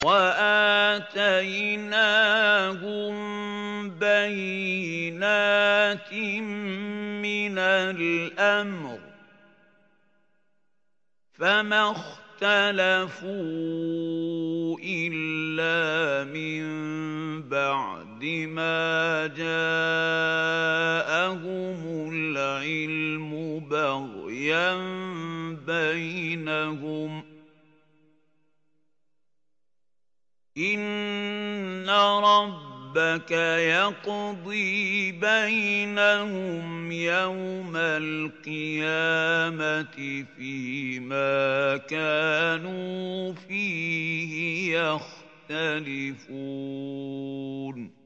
وَآتَيْنَاهُم بَيِّنَاتٍ مِّنَ الْأَمْرِ ۖ فَمَا اخْتَلَفُوا إِلَّا مِن بَعْدِ مَا جَاءَهُمُ الْعِلْمُ بَغْيًا بَيْنَهُمْ ۚ إِنَّ رَبَّكَ يَقْضِي بَيْنَهُمْ يَوْمَ الْقِيَامَةِ فِيمَا كَانُوا فِيهِ يَخْتَلِفُونَ